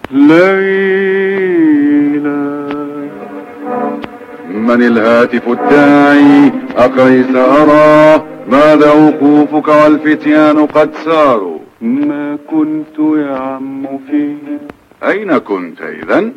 ليلى. من الهاتف الداعي؟ أقيس أراه، ماذا وقوفك والفتيان قد ساروا؟ ما كنت يا عم فيه. أين كنت إذن؟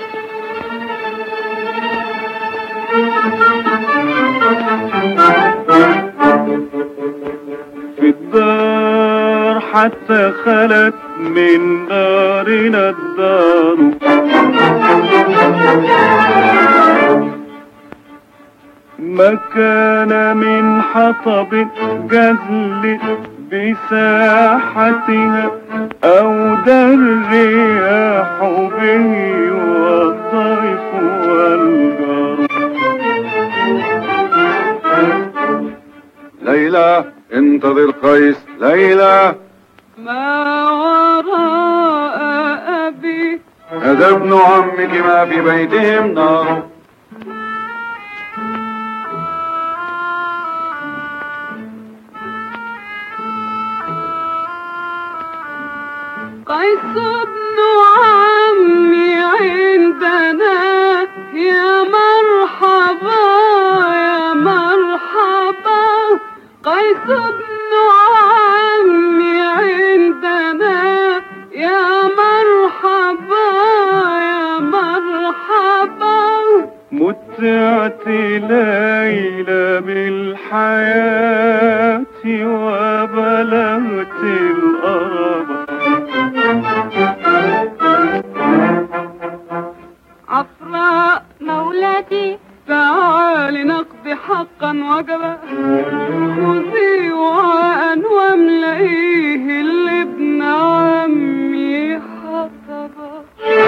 في الدار حتى خلت من دارنا الدار، ما كان من حطب جزل بساحتها أو الرياح به والطيف والجار. ليلى انتظر قيس. ليلى. ما وراء أبي؟ هذا ابن عمك، ما في بيتهم نار. قيس ابن عمي عندنا، يا مرحبا يا مرحبا. قيس ابن عمي عندنا، يا مرحبا يا مرحبا. متعت ليلى بالحياة وبلغت الأرض. عفراء مولاتي، تعالي نقضي حقا وجبا. خذي وعاء واملئيه لابن عمي حطبا.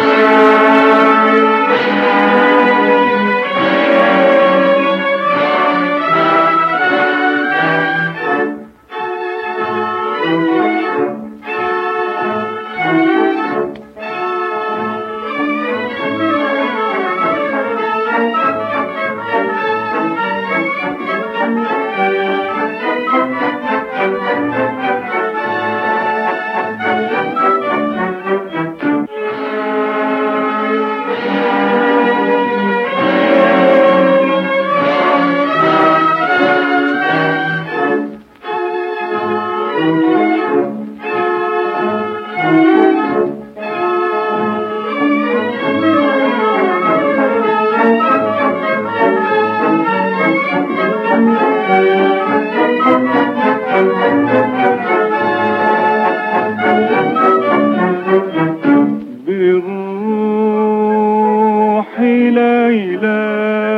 بروحي ليلى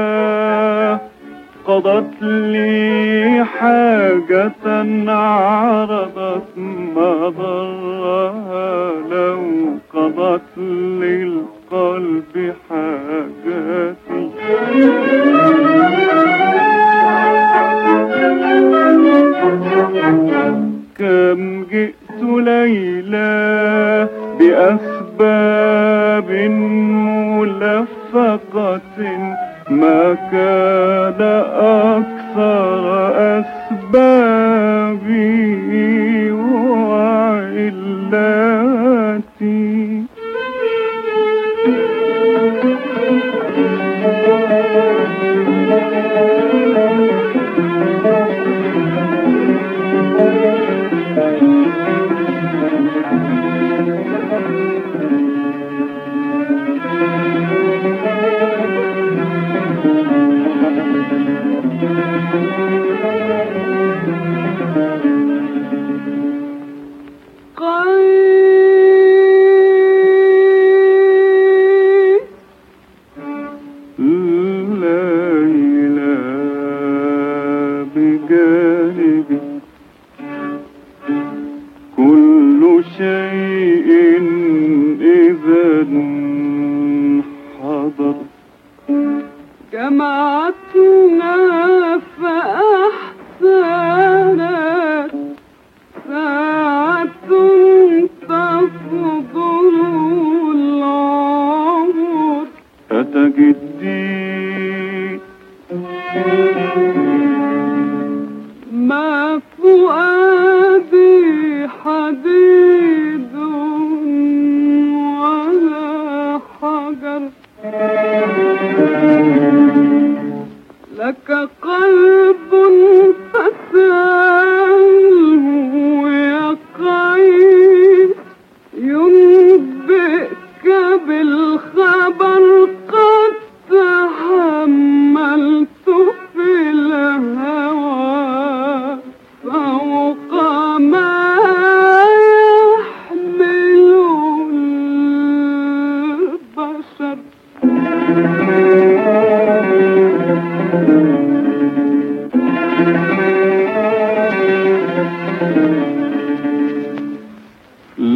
قضت لي حاجة عرضت مضرها، لو قضت للقلب حاجاتي. كم جئت ليلى بأسباب ملفقة، ما كان أكثر أسبابي وعلاتي. ليلى بجانبي كل شيء إذا حضر. جمعتنا فأحسنت ساعة تفضل العمر. أتى جدي ما فؤادي حديد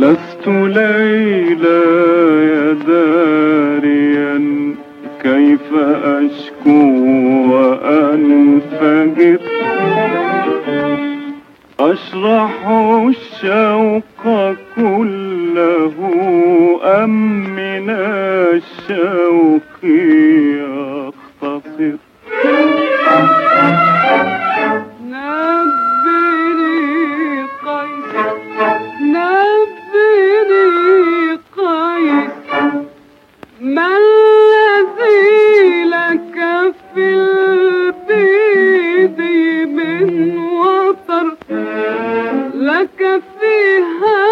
لست ليلى يا داريا كيف أشكو وأنفجر أشرح الشوق كله أم من الشوق يختصر نبني قيس نبني قيس ما الذي لك في البيد من وطر لك فيها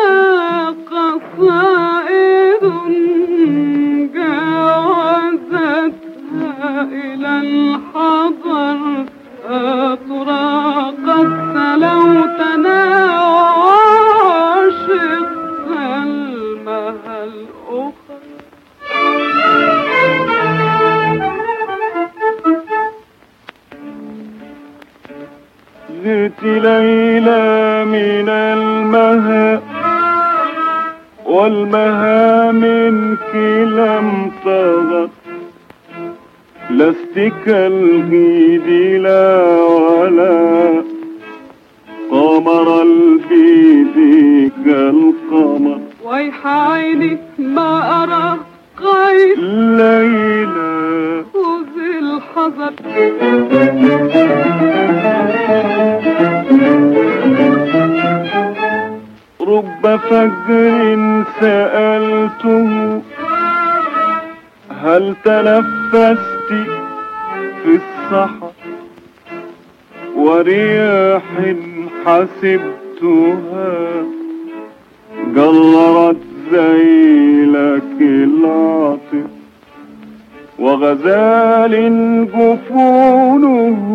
قصائد جاوزتها إلى الحضر أترى قد سلوتنا وعشقت المها الأخرى زرت ليلى من المها والمها منك لم تغط لست كالغيد لا ولا قمر البيد كالقمر ويح عيني ما أرى قيس ليلى خذ الحذر رب فجر سألته هل تنفست في الصحا ورياح حسبتها جرت ذيلك العاطف وغزال جفونه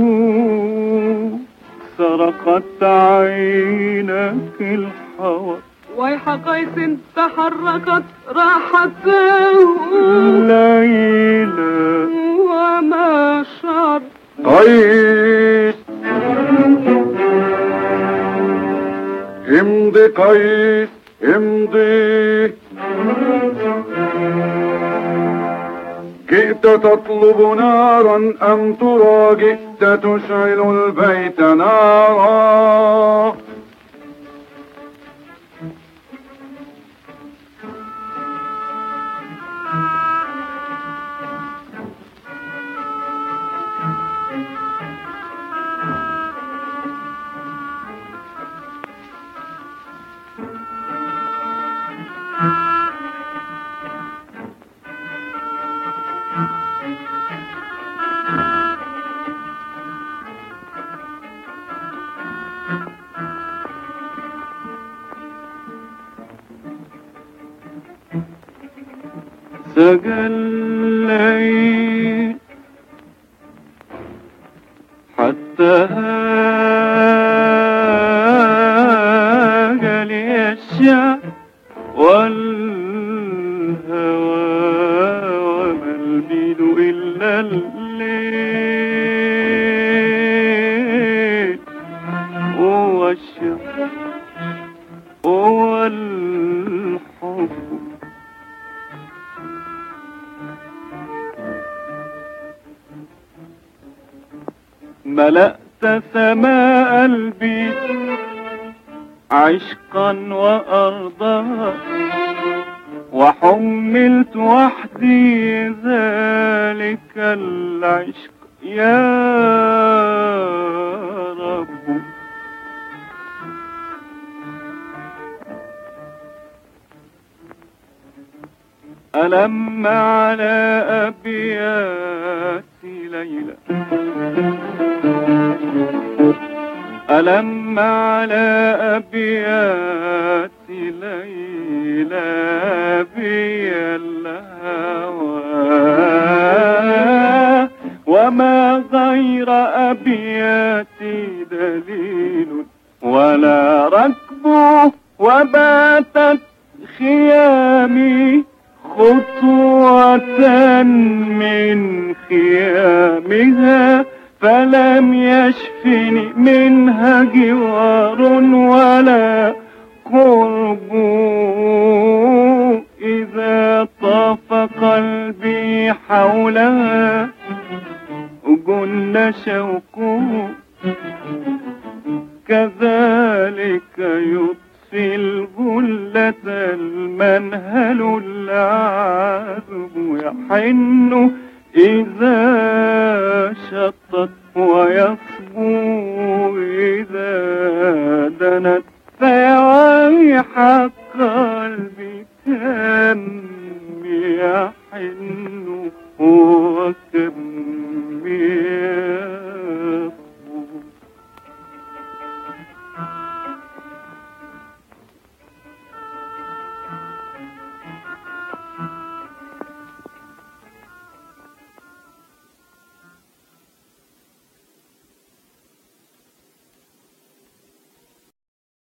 سرقت عينك الحور ويح قيس تحركت راحته ليلى وما شعر قيس امضي قيس امضي جئت تطلب نارا أم ترى جئت تشعل البيت نارا سجى الليل حتى هاج لي الشعر والهوى وما البيد إلا الليل والشعر والحب ملأت سماء البيت عشقا وأرضها وحملت وحدي ذلك العشق يا رب ألم على أبيات ليلى ألم على أبيات ليلى بي الهوى وما غير أبياتي دليل ولا ركب وباتت خيامي خطوة من خيامها فلم يشفني منها جوار ولا قرب هذا المنهل العذب يحن إذا شطت ويصبو إذا دنت